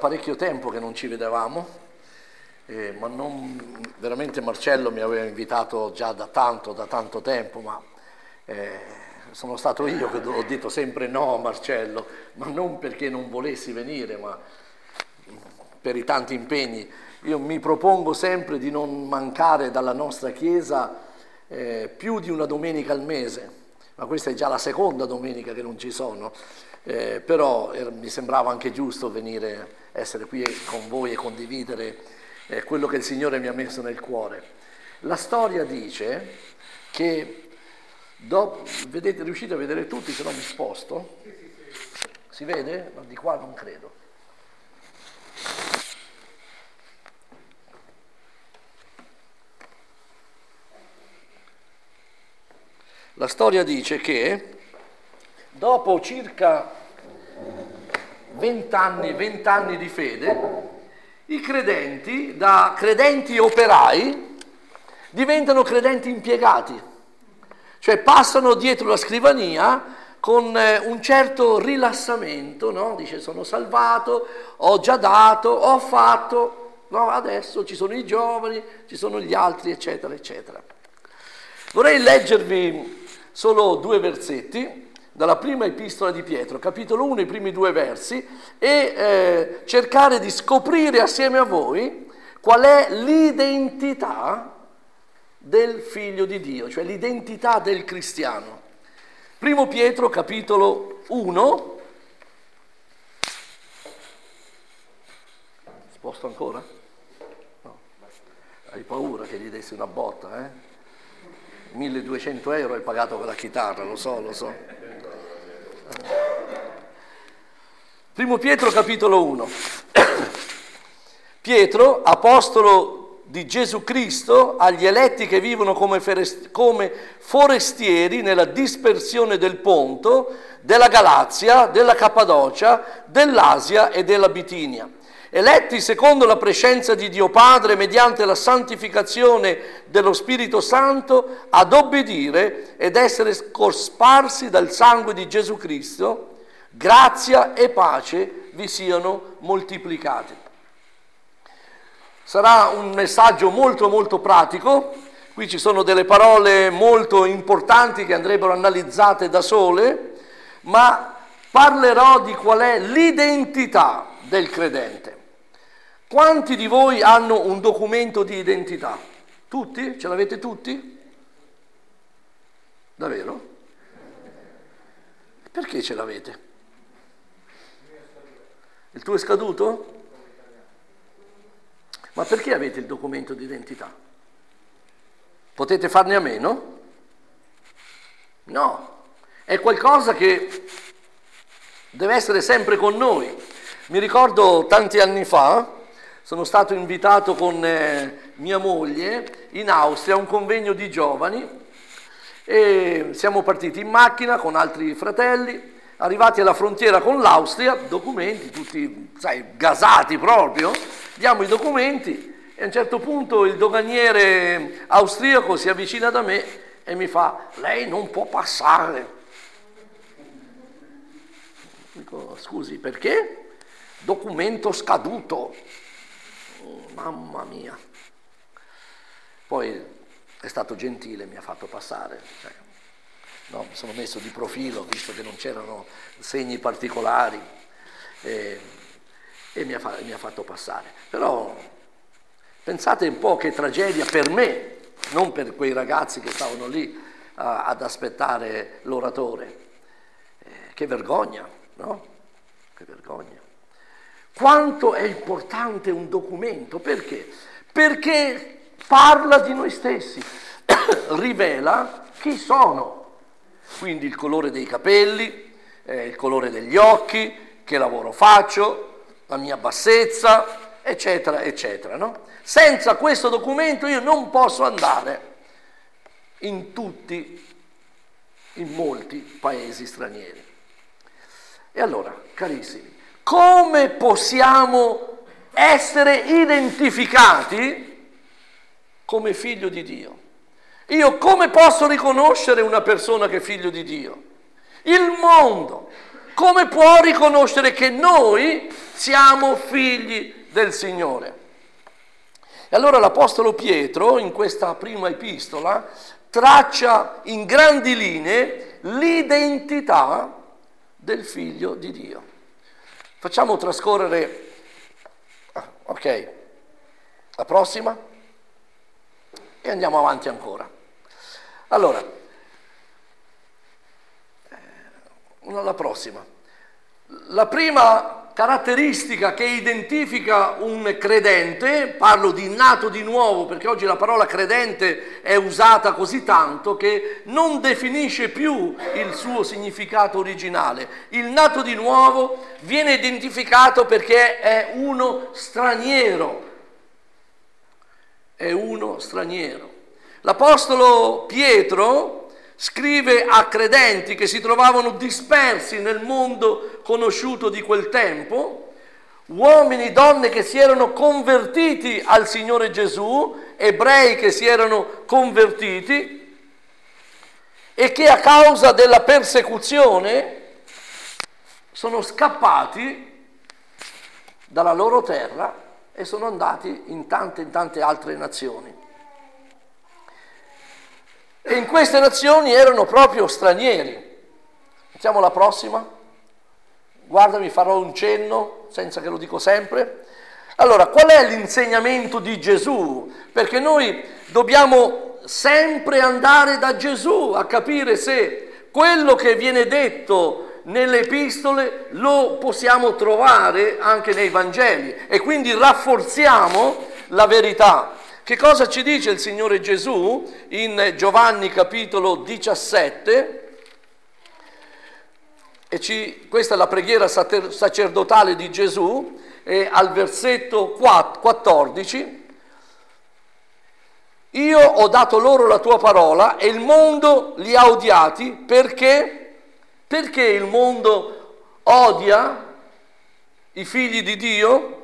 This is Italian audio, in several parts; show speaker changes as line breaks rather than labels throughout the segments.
parecchio tempo che non ci vedevamo, ma non, veramente Marcello mi aveva invitato già da tanto tempo, ma sono stato io che ho detto sempre no a Marcello, ma non perché non volessi venire, ma per i tanti impegni. Io mi propongo sempre di non mancare dalla nostra chiesa più di una domenica al mese, ma questa è già la seconda domenica che non ci sono, però mi sembrava anche giusto venire, essere qui con voi e condividere quello che il Signore mi ha messo nel cuore. La storia dice che, vedete, riuscite a vedere tutti, se no mi sposto? Si vede? No, di qua non credo. La storia dice che dopo circa 20 anni di fede, i credenti, da credenti operai, diventano credenti impiegati, cioè passano dietro la scrivania con un certo rilassamento, no? Dice: sono salvato, ho già dato, ho fatto, no? Adesso ci sono i giovani, ci sono gli altri, eccetera, eccetera. Vorrei leggervi solo 2 versetti dalla prima epistola di Pietro, capitolo 1, i primi 2 versi, e cercare di scoprire assieme a voi qual è l'identità del figlio di Dio, cioè l'identità del cristiano. Primo Pietro, capitolo 1. Sposto ancora? No. Hai paura che gli dessi una botta, 1200 euro hai pagato con la chitarra, lo so. Primo Pietro, capitolo 1. Pietro, apostolo di Gesù Cristo, agli eletti che vivono come forestieri nella dispersione del Ponto, della Galazia, della Cappadocia, dell'Asia e della Bitinia, eletti secondo la prescenza di Dio Padre mediante la santificazione dello Spirito Santo ad obbedire ed essere cosparsi dal sangue di Gesù Cristo, grazia e pace vi siano moltiplicati. Sarà un messaggio molto pratico. Qui ci sono delle parole molto importanti che andrebbero analizzate da sole, ma parlerò di qual è l'identità del credente. Quanti di voi hanno un documento di identità? Tutti? Ce l'avete tutti? Davvero? Perché ce l'avete? Il tuo è scaduto? Ma perché avete il documento di identità? Potete farne a meno? No, è qualcosa che deve essere sempre con noi. Mi ricordo tanti anni fa, sono stato invitato con mia moglie in Austria a un convegno di giovani e siamo partiti in macchina con altri fratelli, arrivati alla frontiera con l'Austria, documenti tutti, gasati proprio, diamo i documenti e a un certo punto il doganiere austriaco si avvicina da me e mi fa: lei non può passare. Dico: scusi, perché? Documento scaduto. Mamma mia. Poi è stato gentile, mi ha fatto passare, mi sono messo di profilo visto che non c'erano segni particolari e mi ha fatto passare. Però pensate un po' che tragedia per me, non per quei ragazzi che stavano lì ad aspettare l'oratore. Che vergogna, no? Che vergogna. Quanto è importante un documento? Perché? Perché parla di noi stessi, rivela chi sono. Quindi il colore dei capelli, il colore degli occhi, che lavoro faccio, la mia bassezza, eccetera, eccetera, no? Senza questo documento io non posso andare in molti paesi stranieri. E allora, carissimi, come possiamo essere identificati come figlio di Dio? Io come posso riconoscere una persona che è figlio di Dio? Il mondo come può riconoscere che noi siamo figli del Signore? E allora l'Apostolo Pietro, in questa prima epistola, traccia in grandi linee l'identità del Figlio di Dio. Facciamo trascorrere, ok, la prossima e andiamo avanti ancora. Allora, la prossima. La prima caratteristica che identifica un credente, parlo di nato di nuovo perché oggi la parola credente è usata così tanto che non definisce più il suo significato originale. Il nato di nuovo viene identificato perché è uno straniero. È uno straniero. L'Apostolo Pietro scrive a credenti che si trovavano dispersi nel mondo conosciuto di quel tempo, uomini, donne che si erano convertiti al Signore Gesù, ebrei che si erano convertiti e che a causa della persecuzione sono scappati dalla loro terra e sono andati in tante altre nazioni. E in queste nazioni erano proprio stranieri. Facciamo la prossima. Guardami, farò un cenno, senza che lo dico sempre. Allora, qual è l'insegnamento di Gesù? Perché noi dobbiamo sempre andare da Gesù a capire se quello che viene detto nelle epistole lo possiamo trovare anche nei Vangeli e quindi rafforziamo la verità. Che cosa ci dice il Signore Gesù in Giovanni capitolo 17? Questa è la preghiera sacerdotale di Gesù, al versetto 14. Io ho dato loro la tua parola e il mondo li ha odiati perché il mondo odia i figli di Dio?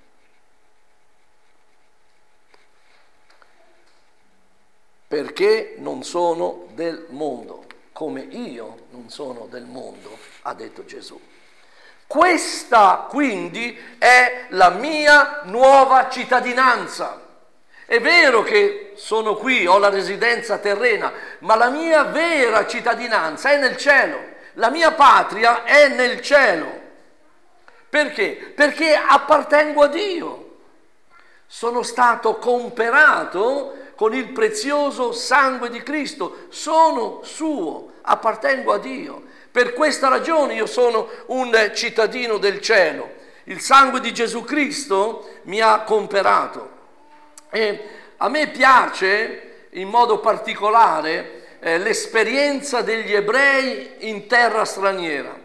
Perché non sono del mondo, come io non sono del mondo, ha detto Gesù. Questa quindi è la mia nuova cittadinanza. È vero che sono qui, ho la residenza terrena, ma la mia vera cittadinanza è nel cielo. La mia patria è nel cielo. Perché? Perché appartengo a Dio. Sono stato comperato con il prezioso sangue di Cristo, sono suo, appartengo a Dio. Per questa ragione io sono un cittadino del cielo. Il sangue di Gesù Cristo mi ha comperato. E a me piace in modo particolare l'esperienza degli ebrei in terra straniera.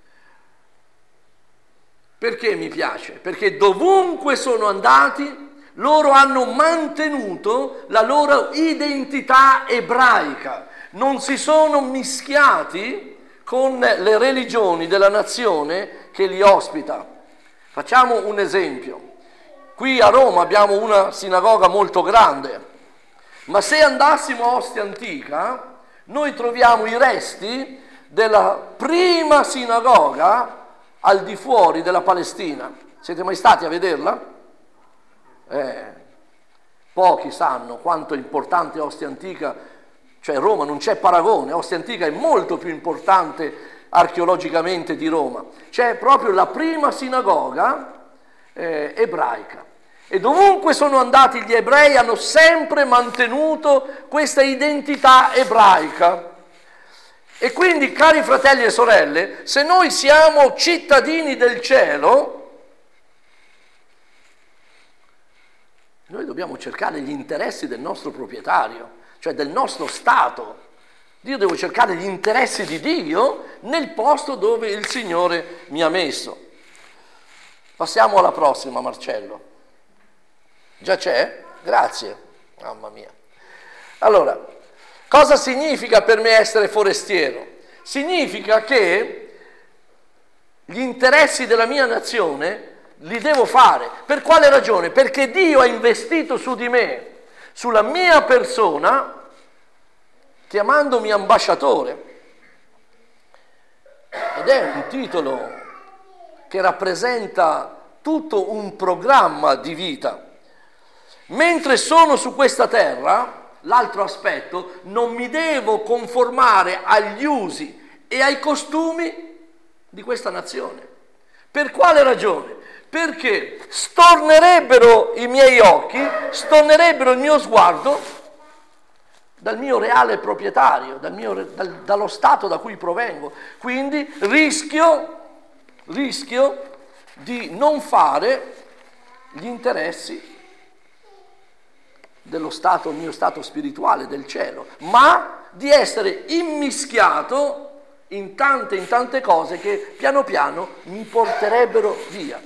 Perché mi piace? Perché dovunque sono andati loro hanno mantenuto la loro identità ebraica, non si sono mischiati con le religioni della nazione che li ospita. Facciamo un esempio. Qui a Roma abbiamo una sinagoga molto grande, ma se andassimo a Ostia Antica, noi troviamo i resti della prima sinagoga al di fuori della Palestina. Siete mai stati a vederla? Pochi sanno quanto è importante Ostia Antica, cioè Roma non c'è paragone, Ostia Antica è molto più importante archeologicamente di Roma. C'è proprio la prima sinagoga ebraica e dovunque sono andati gli ebrei hanno sempre mantenuto questa identità ebraica. E quindi, cari fratelli e sorelle, se noi siamo cittadini del cielo, noi dobbiamo cercare gli interessi del nostro proprietario, cioè del nostro Stato. Io devo cercare gli interessi di Dio nel posto dove il Signore mi ha messo. Passiamo alla prossima, Marcello. Già c'è? Grazie. Mamma mia. Allora, cosa significa per me essere forestiero? Significa che gli interessi della mia nazione li devo fare. Per quale ragione? Perché Dio ha investito su di me, sulla mia persona, chiamandomi ambasciatore. ed è un titolo che rappresenta tutto un programma di vita. Mentre sono su questa terra, l'altro aspetto, non mi devo conformare agli usi e ai costumi di questa nazione. Per quale ragione? Perché stornerebbero i miei occhi, stornerebbero il mio sguardo dal mio reale proprietario, dallo stato da cui provengo. Quindi rischio di non fare gli interessi dello stato, il mio stato spirituale, del cielo, ma di essere immischiato in tante cose che piano piano mi porterebbero via.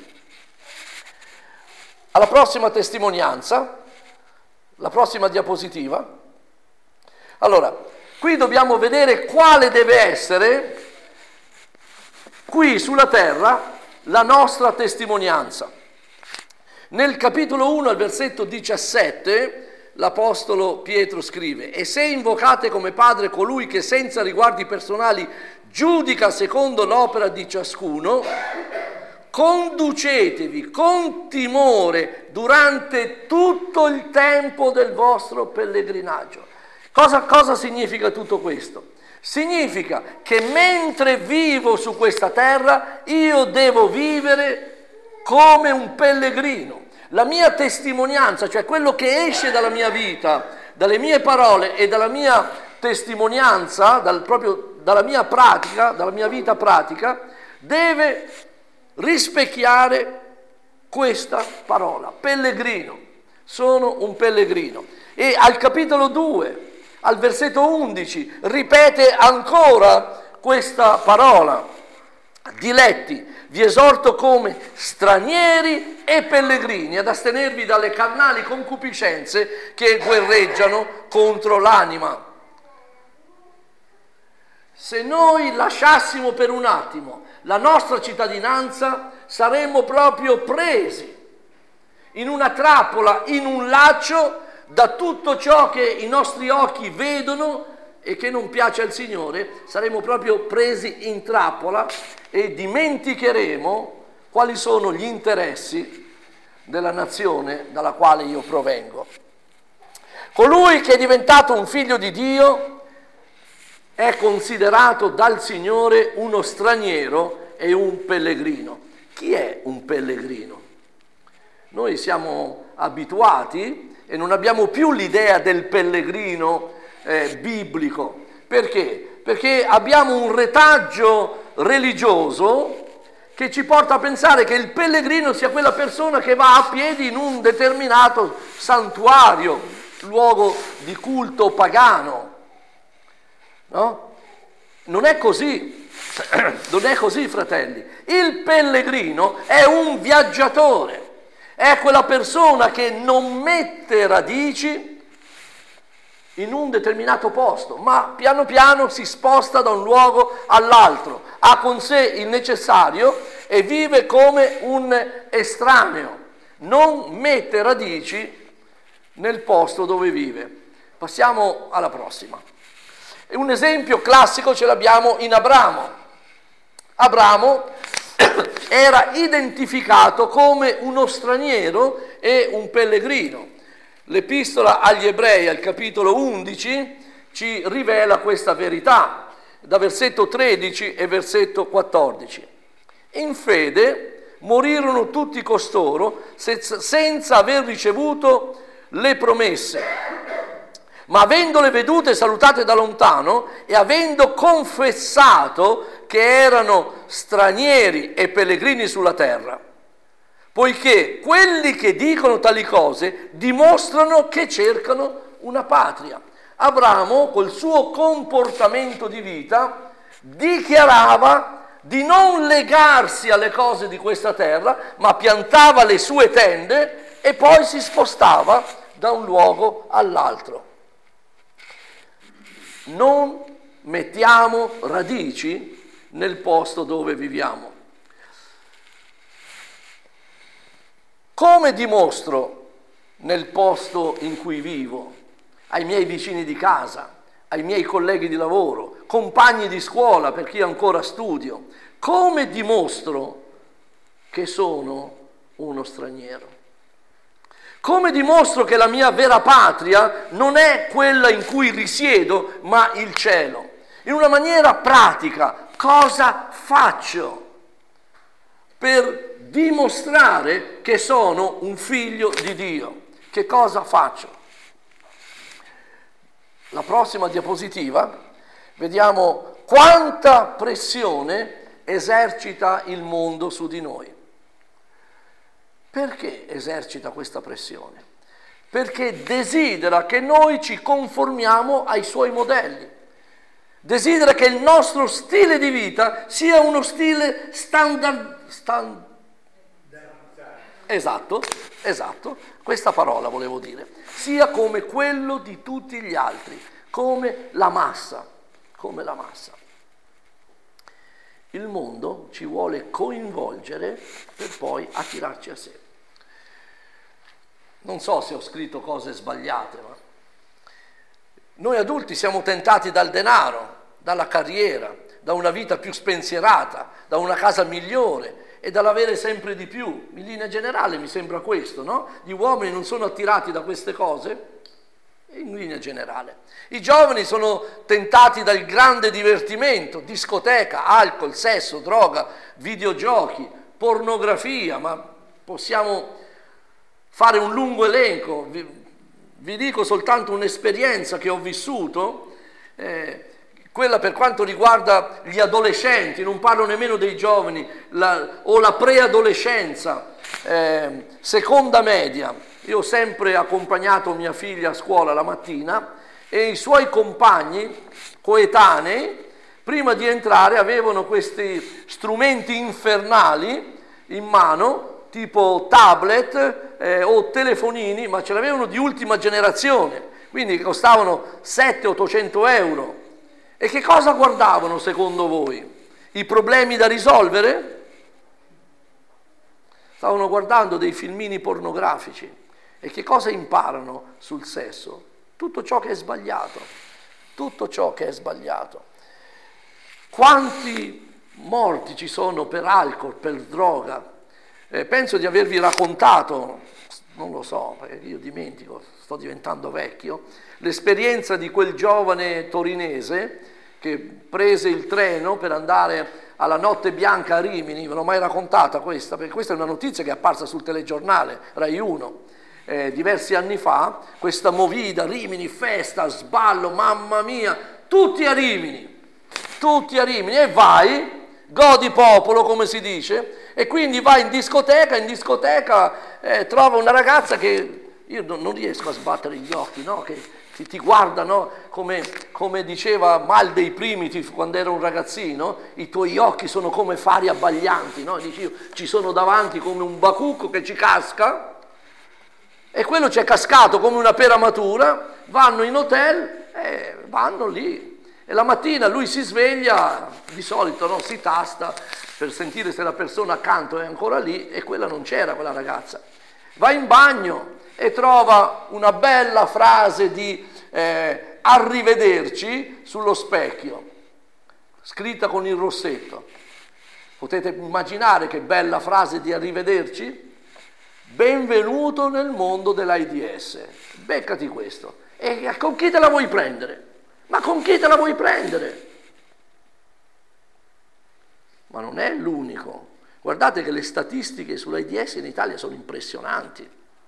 Alla prossima testimonianza, la prossima diapositiva. Allora, qui dobbiamo vedere quale deve essere, qui sulla terra, la nostra testimonianza. Nel capitolo 1, al versetto 17, l'Apostolo Pietro scrive: e se invocate come Padre colui che senza riguardi personali giudica secondo l'opera di ciascuno, conducetevi con timore durante tutto il tempo del vostro pellegrinaggio. Cosa significa tutto questo? Significa che mentre vivo su questa terra io devo vivere come un pellegrino. La mia testimonianza, cioè quello che esce dalla mia vita, dalle mie parole e dalla mia testimonianza, dalla mia pratica, dalla mia vita pratica, deve rispecchiare questa parola, pellegrino. Sono un pellegrino. E al capitolo 2, al versetto 11, ripete ancora questa parola: diletti, vi esorto come stranieri e pellegrini ad astenervi dalle carnali concupiscenze che guerreggiano contro l'anima. Se noi lasciassimo per un attimo la nostra cittadinanza, saremmo proprio presi in una trappola, in un laccio, da tutto ciò che i nostri occhi vedono e che non piace al Signore. Saremo proprio presi in trappola e dimenticheremo quali sono gli interessi della nazione dalla quale io provengo. Colui che è diventato un figlio di Dio è considerato dal Signore uno straniero e un pellegrino. Chi è un pellegrino? Noi siamo abituati e non abbiamo più l'idea del pellegrino biblico. Perché? Perché abbiamo un retaggio religioso che ci porta a pensare che il pellegrino sia quella persona che va a piedi in un determinato santuario, luogo di culto pagano. No? Non è così, non è così, fratelli. Il pellegrino è un viaggiatore, è quella persona che non mette radici in un determinato posto, ma piano piano si sposta da un luogo all'altro, ha con sé il necessario e vive come un estraneo, non mette radici nel posto dove vive. Passiamo alla prossima. Un esempio classico ce l'abbiamo in Abramo. Abramo era identificato come uno straniero e un pellegrino. L'Epistola agli Ebrei, al capitolo 11, ci rivela questa verità, da versetto 13 e versetto 14. In fede morirono tutti costoro senza aver ricevuto le promesse, ma avendole vedute e salutate da lontano e avendo confessato che erano stranieri e pellegrini sulla terra, poiché quelli che dicono tali cose dimostrano che cercano una patria. Abramo, col suo comportamento di vita, dichiarava di non legarsi alle cose di questa terra, ma piantava le sue tende e poi si spostava da un luogo all'altro. Non mettiamo radici nel posto dove viviamo. Come dimostro nel posto in cui vivo, ai miei vicini di casa, ai miei colleghi di lavoro, compagni di scuola, per chi ancora studio, come dimostro che sono uno straniero? Come dimostro che la mia vera patria non è quella in cui risiedo, ma il cielo? In una maniera pratica, cosa faccio per dimostrare che sono un figlio di Dio? Che cosa faccio? La prossima diapositiva, vediamo quanta pressione esercita il mondo su di noi. Perché esercita questa pressione? Perché desidera che noi ci conformiamo ai suoi modelli. Desidera che il nostro stile di vita sia uno stile Esatto, questa parola volevo dire. Sia come quello di tutti gli altri, come la massa. Il mondo ci vuole coinvolgere per poi attirarci a sé. Non so se ho scritto cose sbagliate, ma noi adulti siamo tentati dal denaro, dalla carriera, da una vita più spensierata, da una casa migliore e dall'avere sempre di più. In linea generale mi sembra questo, no? Gli uomini non sono attirati da queste cose? In linea generale. I giovani sono tentati dal grande divertimento, discoteca, alcol, sesso, droga, videogiochi, pornografia, ma possiamo fare un lungo elenco. Vi dico soltanto un'esperienza che ho vissuto, quella per quanto riguarda gli adolescenti, non parlo nemmeno dei giovani, o la preadolescenza, seconda media. Io ho sempre accompagnato mia figlia a scuola la mattina e i suoi compagni coetanei, prima di entrare, avevano questi strumenti infernali in mano, tipo tablet o telefonini, ma ce l'avevano di ultima generazione, quindi costavano 700-800 euro. E che cosa guardavano secondo voi? I problemi da risolvere? Stavano guardando dei filmini pornografici. E che cosa imparano sul sesso? Tutto ciò che è sbagliato. Quanti morti ci sono per alcol, per droga? Penso di avervi raccontato, non lo so, perché io dimentico, sto diventando vecchio, l'esperienza di quel giovane torinese che prese il treno per andare alla Notte Bianca a Rimini. Ve l'ho mai raccontata questa? Perché questa è una notizia che è apparsa sul telegiornale Rai 1 diversi anni fa. Questa movida, Rimini, festa, sballo, mamma mia, tutti a Rimini, e vai, godi popolo come si dice, e quindi vai in discoteca trova una ragazza che io non riesco a sbattere gli occhi, no? Che ti guarda, no? Come diceva Mal dei Primitive quando era un ragazzino, i tuoi occhi sono come fari abbaglianti, no? Dici, io ci sono davanti come un bacucco che ci casca, e quello ci è cascato come una pera matura. Vanno in hotel e vanno lì, e la mattina lui si sveglia, di solito no? Si tasta per sentire se la persona accanto è ancora lì, e quella non c'era, quella ragazza. Va in bagno e trova una bella frase di arrivederci sullo specchio, scritta con il rossetto. Potete immaginare che bella frase di arrivederci? Benvenuto nel mondo dell'AIDS. Beccati questo. E con chi te la vuoi prendere? Ma con chi te la vuoi prendere? Ma non è l'unico. Guardate che le statistiche sull'AIDS in Italia sono impressionanti.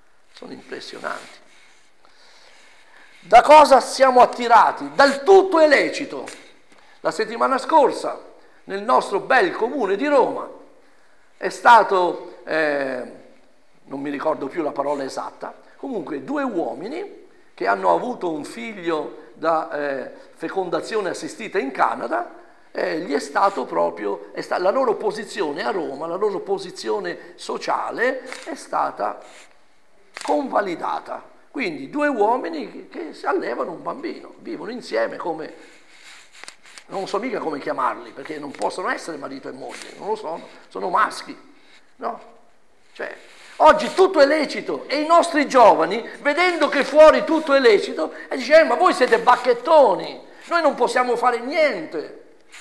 Da cosa siamo attirati? Dal tutto è lecito. La settimana scorsa, nel nostro bel comune di Roma, è stato, non mi ricordo più la parola esatta, comunque 2 uomini che hanno avuto un figlio da fecondazione assistita in Canada, gli è stato proprio, la loro posizione a Roma, la loro posizione sociale è stata convalidata. Quindi 2 uomini che si allevano un bambino, vivono insieme come, non so mica come chiamarli, perché non possono essere marito e moglie, non lo sono maschi, no? Cioè, oggi tutto è lecito, e i nostri giovani, vedendo che fuori tutto è lecito, dicono, ma voi siete bacchettoni, Noi non possiamo fare niente.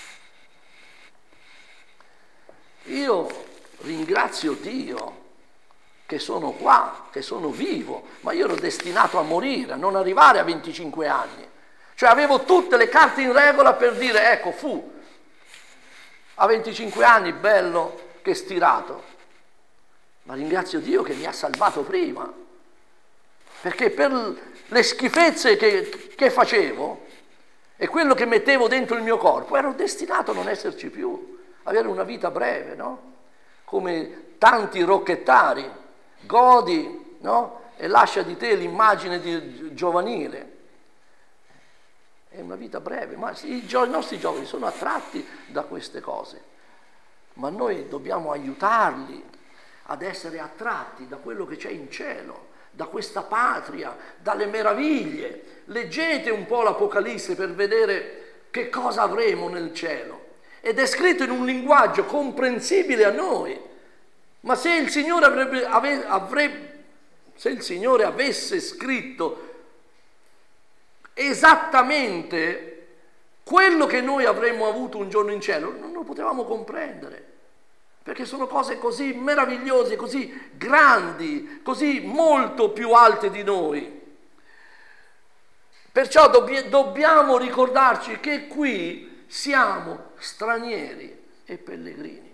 Io ringrazio Dio che sono qua, che sono vivo, ma io ero destinato a morire, a non arrivare a 25 anni. Cioè avevo tutte le carte in regola per dire, ecco, a 25 anni, bello che stirato. Ma ringrazio Dio che mi ha salvato prima, perché per le schifezze che facevo e quello che mettevo dentro il mio corpo, ero destinato a non esserci più, avere una vita breve, no? Come tanti rocchettari, godi, no? E lascia di te l'immagine giovanile. È una vita breve, ma i nostri giovani sono attratti da queste cose, ma noi dobbiamo aiutarli ad essere attratti da quello che c'è in cielo, da questa patria, dalle meraviglie. Leggete un po' l'Apocalisse per vedere che cosa avremo nel cielo. Ed è scritto in un linguaggio comprensibile a noi, ma se il Signore se il Signore avesse scritto esattamente quello che noi avremmo avuto un giorno in cielo, non lo potevamo comprendere, perché sono cose così meravigliose, così grandi, così molto più alte di noi. Perciò dobbiamo ricordarci che qui siamo stranieri e pellegrini.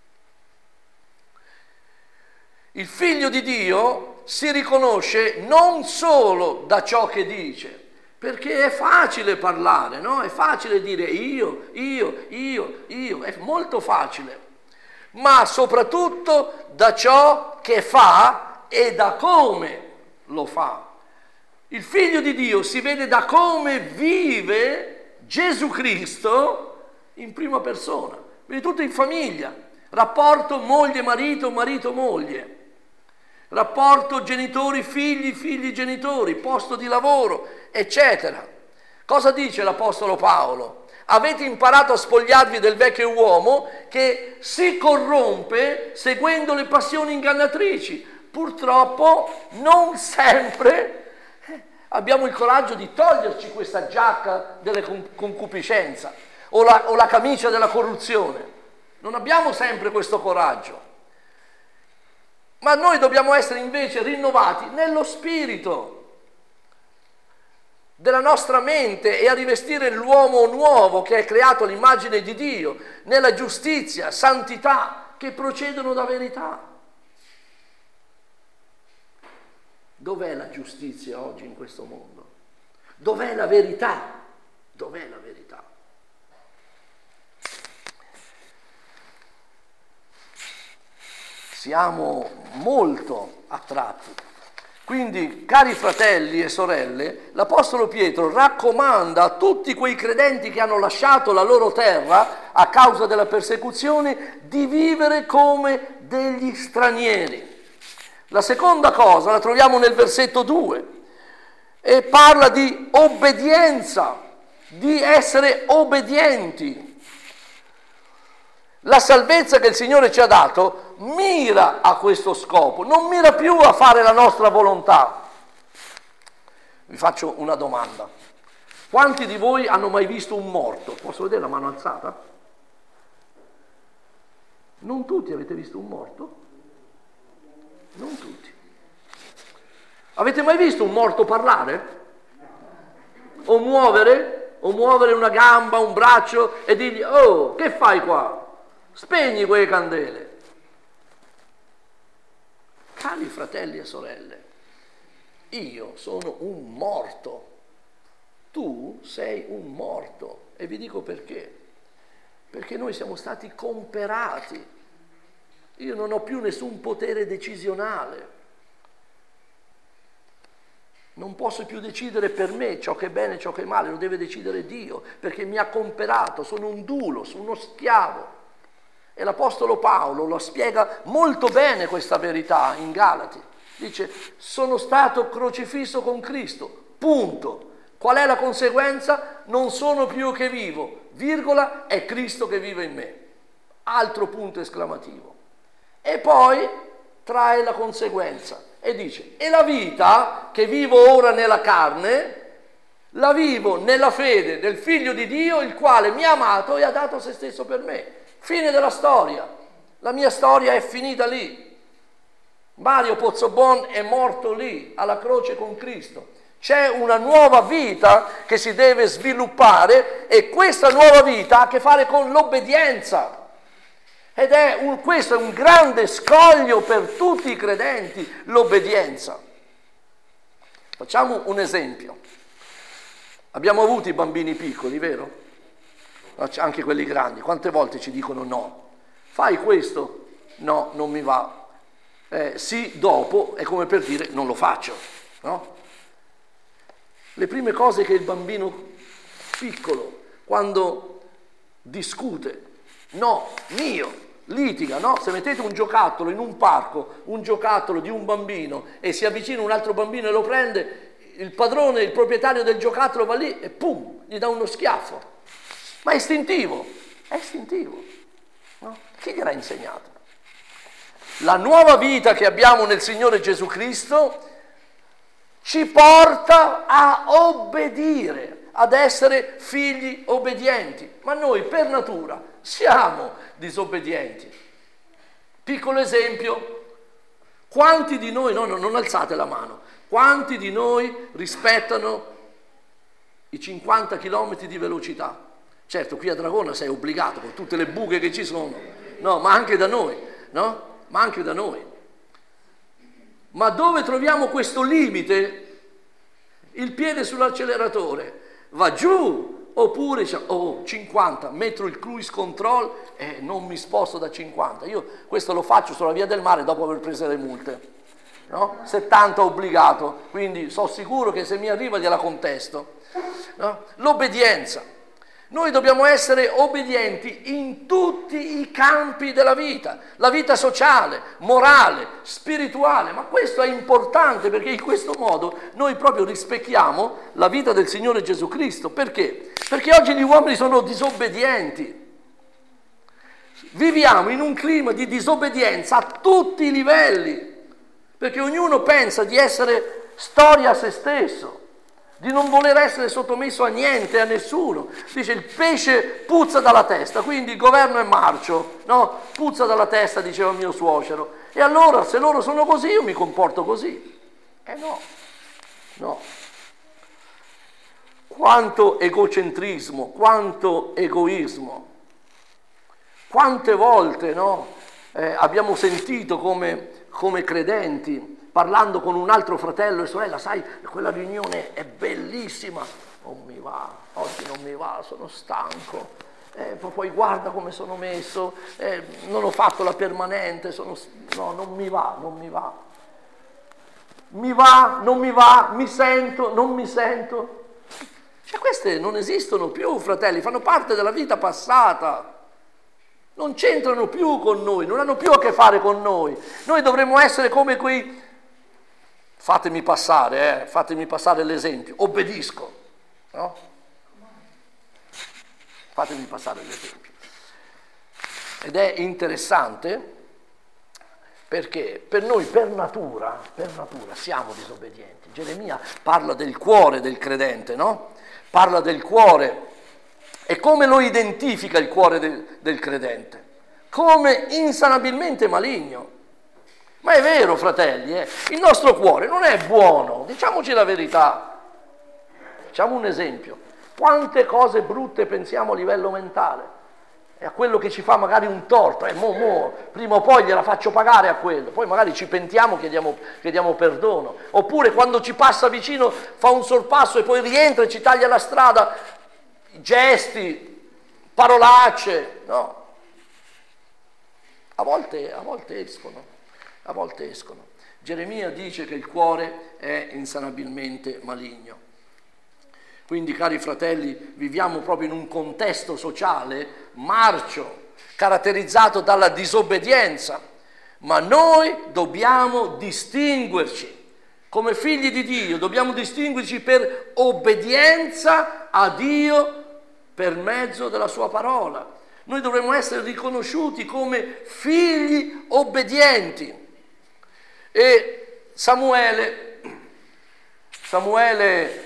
Il Figlio di Dio si riconosce non solo da ciò che dice, perché è facile parlare, no? È facile dire io, è molto facile, ma soprattutto da ciò che fa e da come lo fa. Il Figlio di Dio si vede da come vive Gesù Cristo in prima persona, quindi tutto in famiglia, rapporto moglie-marito, marito-moglie, rapporto genitori-figli, figli-genitori, posto di lavoro, eccetera. Cosa dice l'Apostolo Paolo? Avete imparato a spogliarvi del vecchio uomo che si corrompe seguendo le passioni ingannatrici. Purtroppo non sempre abbiamo il coraggio di toglierci questa giacca della concupiscenza o la camicia della corruzione. Non abbiamo sempre questo coraggio. Ma noi dobbiamo essere invece rinnovati nello spirito della nostra mente e a rivestire l'uomo nuovo che è creato all'immagine di Dio, nella giustizia, santità, che procedono da verità. Dov'è la giustizia oggi in questo mondo? Dov'è la verità? Dov'è la verità? Siamo molto attratti. Quindi, cari fratelli e sorelle, l'Apostolo Pietro raccomanda a tutti quei credenti che hanno lasciato la loro terra a causa della persecuzione di vivere come degli stranieri. La seconda cosa la troviamo nel versetto 2 e parla di obbedienza, di essere obbedienti. La salvezza che il Signore ci ha dato mira a questo scopo, non mira più a fare la nostra volontà. Vi faccio una domanda. Quanti di voi hanno mai visto un morto? Posso vedere la mano alzata? Non tutti avete visto un morto? Non tutti. Avete mai visto un morto parlare? O muovere una gamba, un braccio e dirgli: oh, che fai qua? Spegni quelle candele. Cari fratelli e sorelle, io sono un morto, tu sei un morto, e vi dico perché. Perché noi siamo stati comperati. Io non ho più nessun potere decisionale. Non posso più decidere per me ciò che è bene e ciò che è male, lo deve decidere Dio, perché mi ha comperato, sono un dulo, sono uno schiavo. E l'Apostolo Paolo lo spiega molto bene questa verità in Galati. Dice: sono stato crocifisso con Cristo, punto. Qual è la conseguenza? Non sono più io che vivo, virgola, è Cristo che vive in me. Altro punto esclamativo. E poi trae la conseguenza e dice: e la vita che vivo ora nella carne La vivo nella fede del Figlio di Dio, il quale mi ha amato e ha dato se stesso per me. Fine della storia. La mia storia è finita lì. Mario Pozzobon è morto lì, alla croce con Cristo. C'è una nuova vita che si deve sviluppare e questa nuova vita ha a che fare con l'obbedienza. Ed questo è un grande scoglio per tutti i credenti, l'obbedienza. Facciamo un esempio. Abbiamo avuto i bambini piccoli, vero? Anche quelli grandi. Quante volte ci dicono no? Fai questo? No, non mi va. Sì, dopo, è come per dire non lo faccio, no? Le prime cose che il bambino piccolo, quando discute, no, mio, litiga, no? Se mettete un giocattolo in un parco, un giocattolo di un bambino e si avvicina un altro bambino e lo prende, il padrone, il proprietario del giocattolo va lì e pum, gli dà uno schiaffo. Ma è istintivo, no? Chi gliel'ha insegnato? La nuova vita che abbiamo nel Signore Gesù Cristo ci porta a obbedire, ad essere figli obbedienti. Ma noi per natura siamo disobbedienti. Piccolo esempio, quanti di noi, no, non alzate la mano, quanti di noi rispettano i 50 km di velocità? Certo, qui a Dragona sei obbligato con tutte le buche che ci sono, no, ma anche da noi, no? Ma anche da noi. Ma dove troviamo questo limite? Il piede sull'acceleratore va giù, oppure 50, metto il cruise control e non mi sposto da 50. Io questo lo faccio sulla via del mare dopo aver preso le multe, no? 70 obbligato, quindi sono sicuro che se mi arriva gliela contesto, no? L'obbedienza. Noi dobbiamo essere obbedienti in tutti i campi della vita, la vita sociale, morale, spirituale, ma questo è importante perché in questo modo noi proprio rispecchiamo la vita del Signore Gesù Cristo. Perché? Perché oggi gli uomini sono disobbedienti. Viviamo in un clima di disobbedienza a tutti i livelli, perché ognuno pensa di essere storia a se stesso, di non voler essere sottomesso a niente, a nessuno. Dice il pesce puzza dalla testa, quindi il governo è marcio, no? Puzza dalla testa, diceva mio suocero. E allora se loro sono così io mi comporto così. No. Quanto egocentrismo, quanto egoismo. Quante volte, no? Abbiamo sentito come credenti, parlando con un altro fratello e sorella, sai, quella riunione è bellissima, non mi va, oggi non mi va, sono stanco, poi guarda come sono messo, non ho fatto la permanente, no, non mi va, non mi va, mi sento, non mi sento. Cioè queste non esistono più, fratelli, fanno parte della vita passata. Non c'entrano più con noi, non hanno più a che fare con noi. Noi dovremmo essere come quei... Fatemi passare l'esempio. Obbedisco, no? Fatemi passare l'esempio. Ed è interessante perché per noi, per natura siamo disobbedienti. Geremia parla del cuore del credente, no? Parla del cuore. E come lo identifica il cuore del credente? Come insanabilmente maligno. Ma è vero, fratelli, il nostro cuore non è buono, diciamoci la verità. Facciamo un esempio. Quante cose brutte pensiamo a livello mentale? E a quello che ci fa magari un torto, prima o poi gliela faccio pagare a quello, poi magari ci pentiamo, chiediamo perdono. Oppure quando ci passa vicino fa un sorpasso e poi rientra e ci taglia la strada, gesti, parolacce, no? A volte escono. Geremia dice che il cuore è insanabilmente maligno. Quindi, cari fratelli, viviamo proprio in un contesto sociale marcio, caratterizzato dalla disobbedienza, ma noi dobbiamo distinguerci come figli di Dio, dobbiamo distinguerci per obbedienza a Dio per mezzo della sua parola. Noi dovremmo essere riconosciuti come figli obbedienti. E Samuele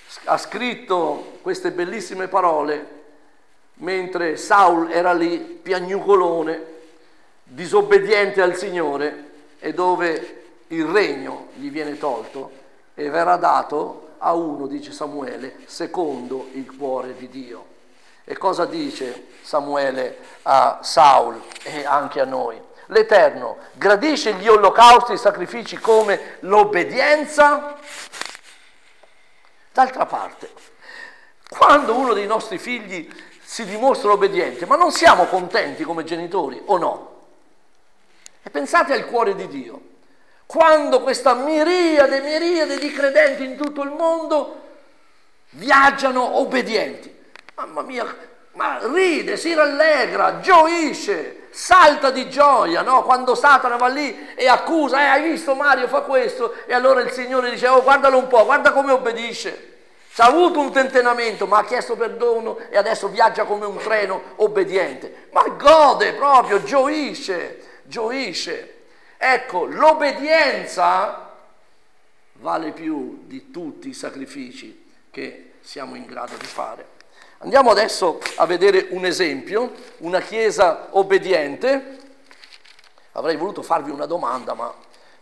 ha scritto queste bellissime parole mentre Saul era lì, piagnucolone, disobbediente al Signore, e dove il regno gli viene tolto e verrà dato a uno, dice Samuele, secondo il cuore di Dio. E cosa dice Samuele a Saul e anche a noi? L'Eterno gradisce gli olocausti e i sacrifici come l'obbedienza? D'altra parte, quando uno dei nostri figli si dimostra obbediente, ma non siamo contenti come genitori, o no? E pensate al cuore di Dio. Quando questa miriade di credenti in tutto il mondo viaggiano obbedienti, mamma mia, ma ride, si rallegra, gioisce, salta di gioia, no? Quando Satana va lì e accusa, hai visto Mario fa questo, e allora il Signore dice, oh guardalo un po', guarda come obbedisce. C'ha avuto un tentennamento, ma ha chiesto perdono e adesso viaggia come un treno obbediente. Ma gode proprio, gioisce. Ecco, l'obbedienza vale più di tutti i sacrifici che siamo in grado di fare. Andiamo adesso a vedere un esempio, una chiesa obbediente. Avrei voluto farvi una domanda, ma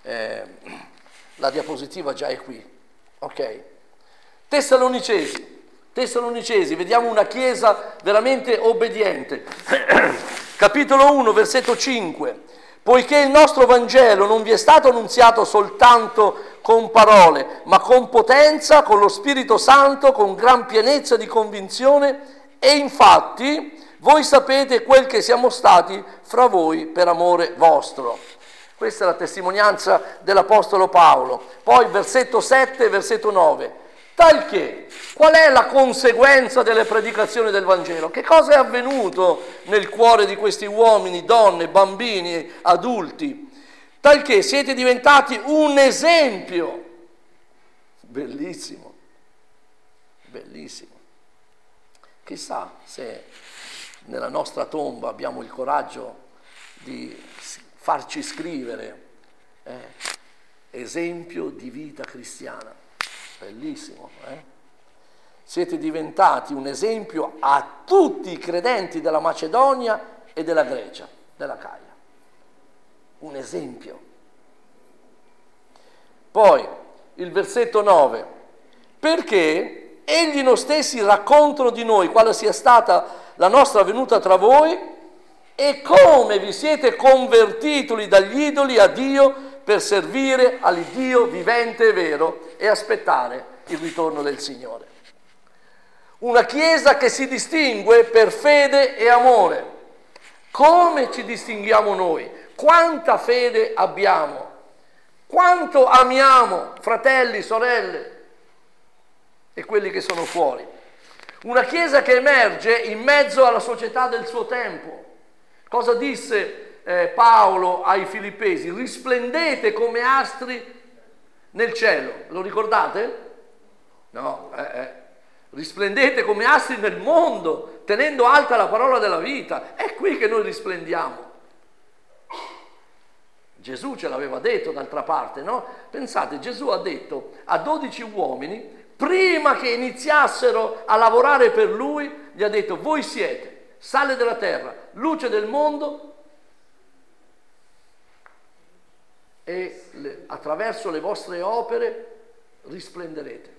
la diapositiva già è qui. Ok. Tessalonicesi, vediamo una chiesa veramente obbediente. Capitolo 1, versetto 5. Poiché il nostro Vangelo non vi è stato annunziato soltanto con parole, ma con potenza, con lo Spirito Santo, con gran pienezza di convinzione, e infatti voi sapete quel che siamo stati fra voi per amore vostro. Questa è la testimonianza dell'Apostolo Paolo. Poi versetto 7 e versetto 9. Talché, qual è la conseguenza delle predicazioni del Vangelo? Che cosa è avvenuto nel cuore di questi uomini, donne, bambini, adulti? Talché siete diventati un esempio. Bellissimo. Chissà se nella nostra tomba abbiamo il coraggio di farci scrivere esempio di vita cristiana. Bellissimo, Siete diventati un esempio a tutti i credenti della Macedonia e della Grecia, della Caia. Un esempio. Poi, il versetto 9. Perché egli non stessi raccontano di noi quale sia stata la nostra venuta tra voi e come vi siete convertiti dagli idoli a Dio per servire all'Iddio vivente e vero e aspettare il ritorno del Signore. Una chiesa che si distingue per fede e amore. Come ci distinguiamo noi? Quanta fede abbiamo? Quanto amiamo fratelli, sorelle e quelli che sono fuori? Una chiesa che emerge in mezzo alla società del suo tempo. Cosa disse Paolo ai Filippesi? Risplendete come astri nel cielo. Lo ricordate? No. Risplendete come astri nel mondo, tenendo alta la parola della vita. È qui che noi risplendiamo. Gesù ce l'aveva detto d'altra parte, no? Pensate, Gesù ha detto a 12 uomini, prima che iniziassero a lavorare per lui, gli ha detto: voi siete sale della terra, luce del mondo, e attraverso le vostre opere risplenderete.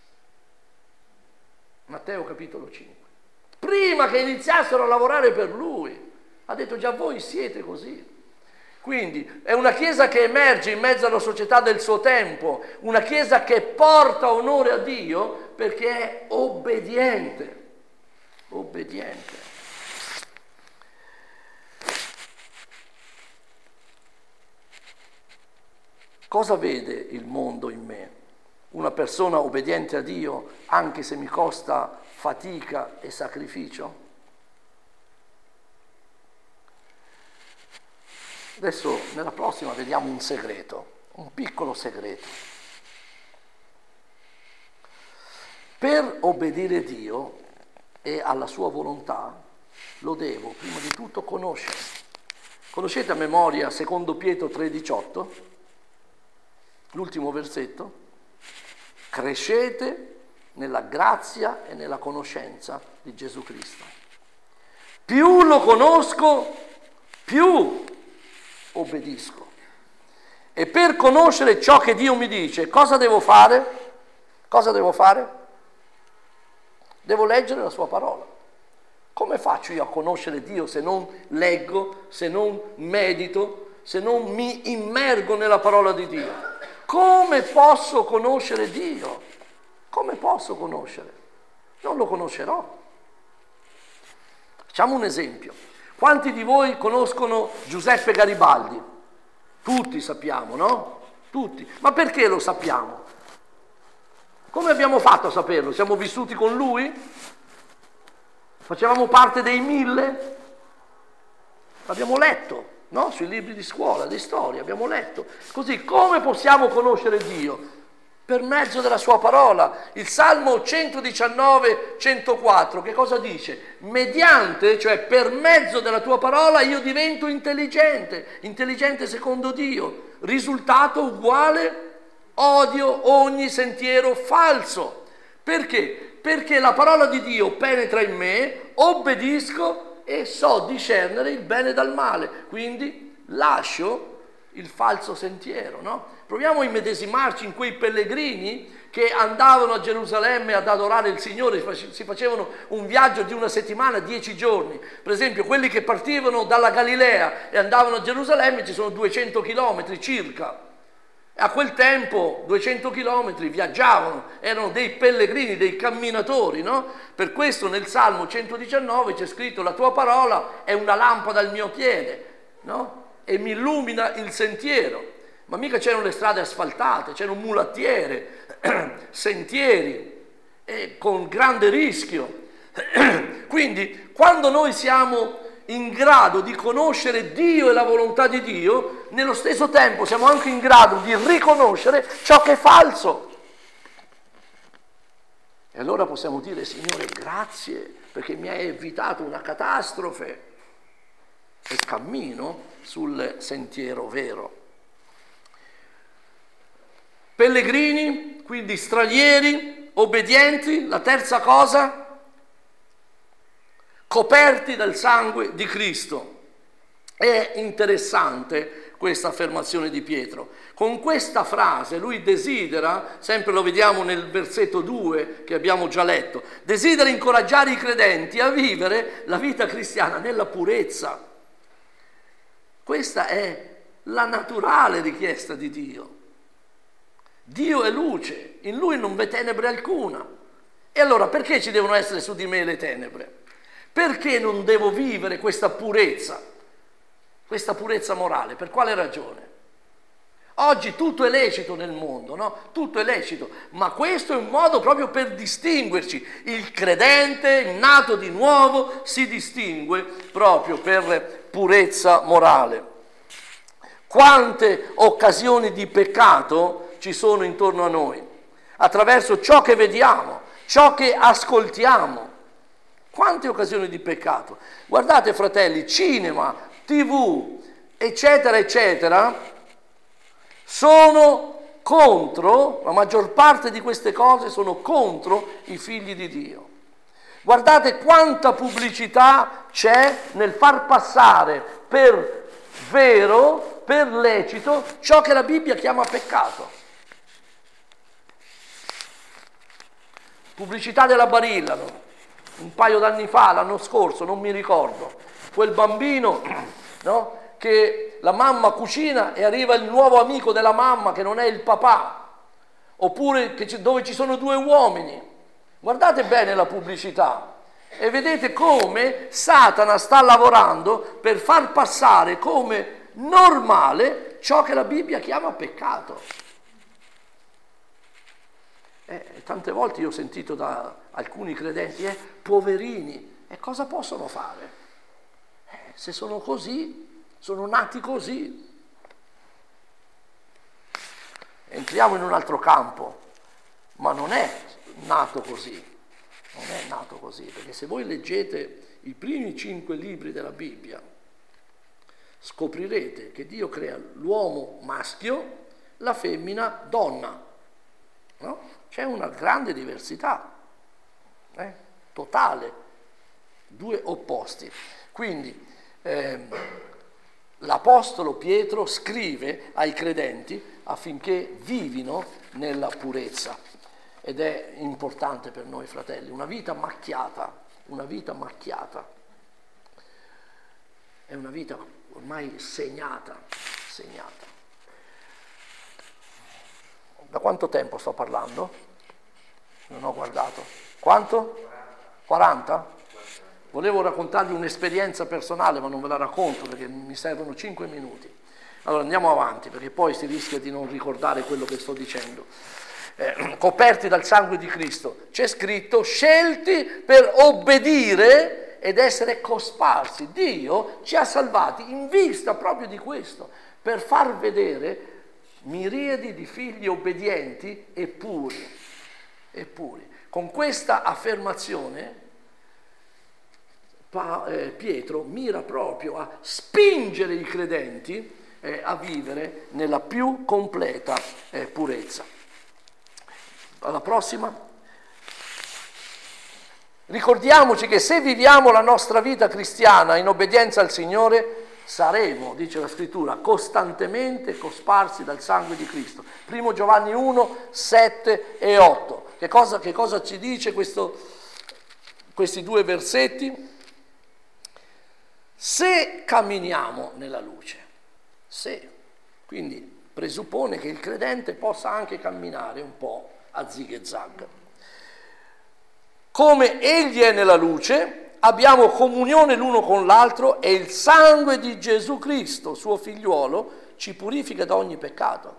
Matteo capitolo 5. Prima che iniziassero a lavorare per lui, ha detto: già voi siete così. Quindi è una chiesa che emerge in mezzo alla società del suo tempo, una chiesa che porta onore a Dio perché è obbediente. Obbediente. Cosa vede il mondo in me? Una persona obbediente a Dio anche se mi costa fatica e sacrificio? Adesso nella prossima vediamo un segreto, un piccolo segreto. Per obbedire Dio e alla sua volontà lo devo prima di tutto conoscere. Conoscete a memoria secondo Pietro 3,18? L'ultimo versetto? Crescete nella grazia e nella conoscenza di Gesù Cristo. Più lo conosco, più obbedisco. E per conoscere ciò che Dio mi dice, cosa devo fare? Cosa devo fare? Devo leggere la sua parola. Come faccio io a conoscere Dio se non leggo, se non medito, se non mi immergo nella parola di Dio? Come posso conoscere Dio? Come posso conoscere? Non lo conoscerò. Facciamo un esempio. Quanti di voi conoscono Giuseppe Garibaldi? Tutti sappiamo, no? Tutti. Ma perché lo sappiamo? Come abbiamo fatto a saperlo? Siamo vissuti con lui? Facevamo parte dei 1000? L'abbiamo letto, no? Sui libri di scuola, di storia, abbiamo letto. Così, come possiamo conoscere Dio? Per mezzo della sua parola. Il Salmo 119, 104, che cosa dice? Mediante, cioè per mezzo della tua parola io divento intelligente, intelligente secondo Dio. Risultato uguale, odio ogni sentiero falso. Perché? Perché la parola di Dio penetra in me, obbedisco e so discernere il bene dal male. Quindi lascio il falso sentiero, no? Proviamo a immedesimarci in quei pellegrini che andavano a Gerusalemme ad adorare il Signore, si facevano un viaggio di una settimana, 10 giorni. Per esempio, quelli che partivano dalla Galilea e andavano a Gerusalemme, ci sono 200 chilometri circa. A quel tempo 200 chilometri viaggiavano, erano dei pellegrini, dei camminatori, no? Per questo nel Salmo 119 c'è scritto: la tua parola è una lampada al mio piede, no? E mi illumina il sentiero. Ma mica c'erano le strade asfaltate, c'erano mulattiere, sentieri, con grande rischio. Quindi quando noi siamo in grado di conoscere Dio e la volontà di Dio, nello stesso tempo siamo anche in grado di riconoscere ciò che è falso. E allora possiamo dire: Signore, grazie perché mi hai evitato una catastrofe e cammino sul sentiero vero. Pellegrini, quindi stranieri, obbedienti. La terza cosa: coperti dal sangue di Cristo. È interessante questa affermazione di Pietro. Con questa frase lui desidera, sempre lo vediamo nel versetto 2 che abbiamo già letto, desidera incoraggiare i credenti a vivere la vita cristiana nella purezza. Questa è la naturale richiesta di Dio. Dio è luce, in Lui non v'è tenebre alcuna. E allora perché ci devono essere su di me le tenebre? Perché non devo vivere questa purezza morale? Per quale ragione? Oggi tutto è lecito nel mondo, no? Tutto è lecito, ma questo è un modo proprio per distinguerci. Il credente, il nato di nuovo, si distingue proprio per purezza morale. Quante occasioni di peccato ci sono intorno a noi, attraverso ciò che vediamo, ciò che ascoltiamo. Quante occasioni di peccato. Guardate, fratelli, cinema, TV, eccetera, eccetera, sono contro, la maggior parte di queste cose sono contro i figli di Dio. Guardate quanta pubblicità c'è nel far passare per vero, per lecito, ciò che la Bibbia chiama peccato. Pubblicità della Barilla, no? Un paio d'anni fa, l'anno scorso, non mi ricordo, quel bambino, no? Che la mamma cucina e arriva il nuovo amico della mamma che non è il papà, oppure dove ci sono due uomini. Guardate bene la pubblicità e vedete come Satana sta lavorando per far passare come normale ciò che la Bibbia chiama peccato. Tante volte io ho sentito da alcuni credenti, poverini, e cosa possono fare? Se sono così, sono nati così. Entriamo in un altro campo, ma non è nato così, non è nato così, perché se voi leggete i primi 5 libri della Bibbia, scoprirete che Dio crea l'uomo maschio, la femmina donna, no? c'è una grande diversità, totale, due opposti. Quindi l'Apostolo Pietro scrive ai credenti affinché vivino nella purezza. Ed è importante per noi, fratelli, una vita macchiata è una vita ormai segnata. Da quanto tempo sto parlando? Non ho guardato. Quanto? 40? Volevo raccontarvi un'esperienza personale, ma non ve la racconto perché mi servono 5 minuti. Allora andiamo avanti, perché poi si rischia di non ricordare quello che sto dicendo. Coperti dal sangue di Cristo, c'è scritto, scelti per obbedire ed essere cosparsi. Dio ci ha salvati in vista proprio di questo, per far vedere miriadi di figli obbedienti e puri. Con questa affermazione Pietro mira proprio a spingere i credenti a vivere nella più completa purezza. Alla prossima. Ricordiamoci che se viviamo la nostra vita cristiana in obbedienza al Signore, saremo, dice la Scrittura, costantemente cosparsi dal sangue di Cristo. 1 Giovanni 1, 7 e 8. Che cosa ci dice questi due versetti? Se camminiamo nella luce, quindi presuppone che il credente possa anche camminare un po' a zig e zag. Come Egli è nella luce, abbiamo comunione l'uno con l'altro e il sangue di Gesù Cristo, suo figliuolo, ci purifica da ogni peccato.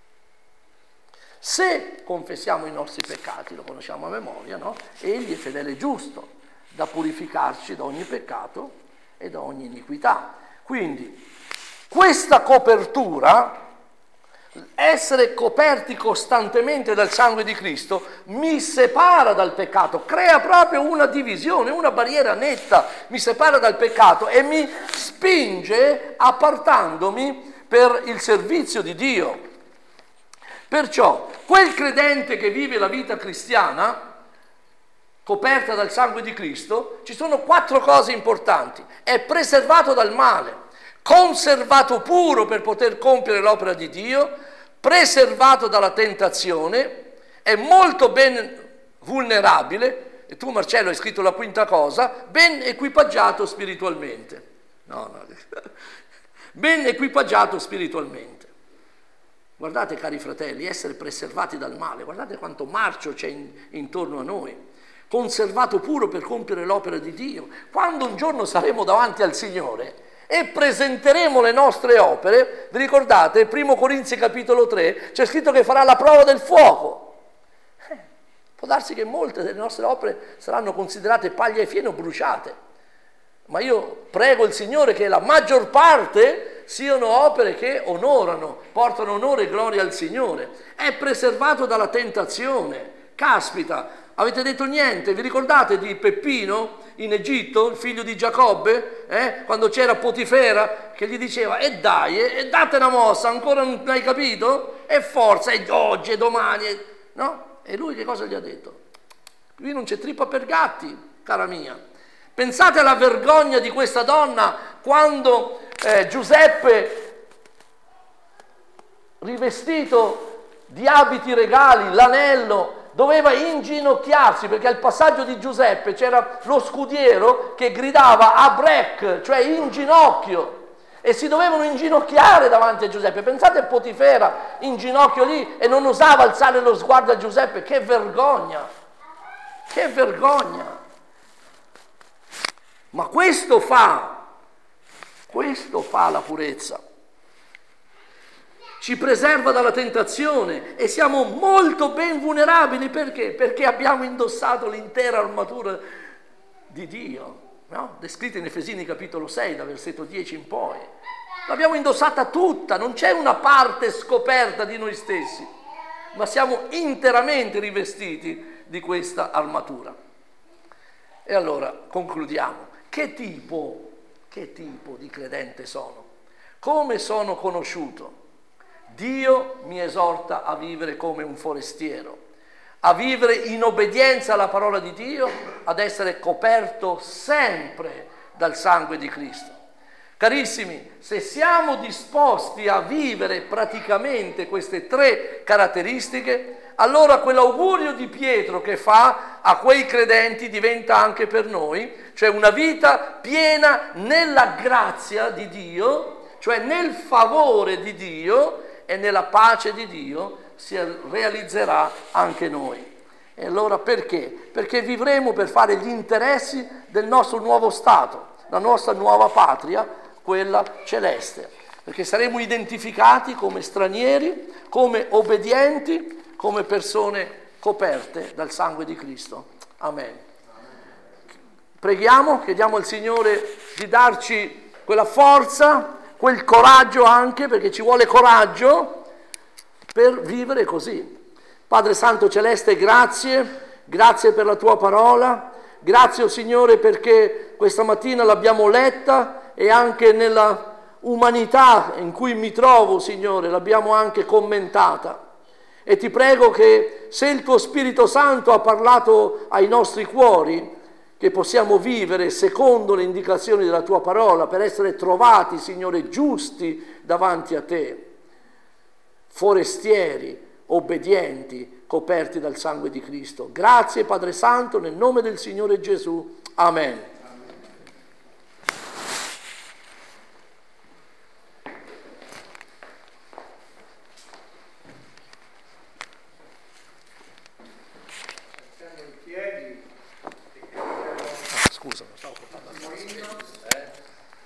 Se confessiamo i nostri peccati, lo conosciamo a memoria, no? Egli è fedele e giusto da purificarci da ogni peccato e da ogni iniquità. Quindi questa copertura, essere coperti costantemente dal sangue di Cristo, mi separa dal peccato, crea proprio una divisione, una barriera netta, mi separa dal peccato e mi spinge appartandomi per il servizio di Dio. Perciò quel credente che vive la vita cristiana coperta dal sangue di Cristo, ci sono 4 cose importanti: è preservato dal male, conservato puro per poter compiere l'opera di Dio, preservato dalla tentazione, è molto ben vulnerabile, e tu Marcello hai scritto la quinta cosa, ben equipaggiato spiritualmente. Ben equipaggiato spiritualmente. Guardate, cari fratelli, essere preservati dal male, guardate quanto marcio c'è intorno a noi. Conservato puro per compiere l'opera di Dio. Quando un giorno saremo davanti al Signore e presenteremo le nostre opere, vi ricordate, 1 Corinzi capitolo 3, c'è scritto che farà la prova del fuoco. Può darsi che molte delle nostre opere saranno considerate paglia e fieno bruciate, ma io prego il Signore che la maggior parte siano opere che onorano, portano onore e gloria al Signore. È preservato dalla tentazione. Caspita, avete detto niente? Vi ricordate di Peppino in Egitto, il figlio di Giacobbe? Quando c'era Potifera che gli diceva dai, date una mossa, ancora non hai capito? E forza, e oggi, e domani, no? E lui che cosa gli ha detto? Qui non c'è trippa per gatti, cara mia. Pensate alla vergogna di questa donna quando Giuseppe, rivestito di abiti regali, l'anello, doveva inginocchiarsi, perché al passaggio di Giuseppe c'era lo scudiero che gridava a brec, cioè in ginocchio, e si dovevano inginocchiare davanti a Giuseppe. Pensate a Potifera in ginocchio lì e non osava alzare lo sguardo a Giuseppe. Che vergogna, che vergogna. Ma questo fa la purezza. Ci preserva dalla tentazione e siamo molto ben vulnerabili. Perché? Perché abbiamo indossato l'intera armatura di Dio, no? Descritta in Efesini capitolo 6, da versetto 10 in poi. L'abbiamo indossata tutta, non c'è una parte scoperta di noi stessi, ma siamo interamente rivestiti di questa armatura. E allora concludiamo. Che tipo di credente sono? Come sono conosciuto? Dio mi esorta a vivere come un forestiero, a vivere in obbedienza alla parola di Dio, ad essere coperto sempre dal sangue di Cristo. Carissimi, se siamo disposti a vivere praticamente queste 3 caratteristiche, allora quell'augurio di Pietro che fa a quei credenti diventa anche per noi, cioè una vita piena nella grazia di Dio, cioè nel favore di Dio e nella pace di Dio si realizzerà anche noi. E allora perché? Perché vivremo per fare gli interessi del nostro nuovo Stato, la nostra nuova patria, quella celeste, perché saremo identificati come stranieri, come obbedienti, come persone coperte dal sangue di Cristo. Amen. Preghiamo, chiediamo al Signore di darci quella forza, quel coraggio anche, perché ci vuole coraggio per vivere così. Padre Santo Celeste, grazie per la Tua parola, grazie, oh Signore, perché questa mattina l'abbiamo letta e anche nella umanità in cui mi trovo, Signore, l'abbiamo anche commentata. E ti prego che se il Tuo Spirito Santo ha parlato ai nostri cuori, che possiamo vivere secondo le indicazioni della Tua parola per essere trovati, Signore, giusti davanti a Te, forestieri, obbedienti, coperti dal sangue di Cristo. Grazie Padre Santo, nel nome del Signore Gesù. Amen.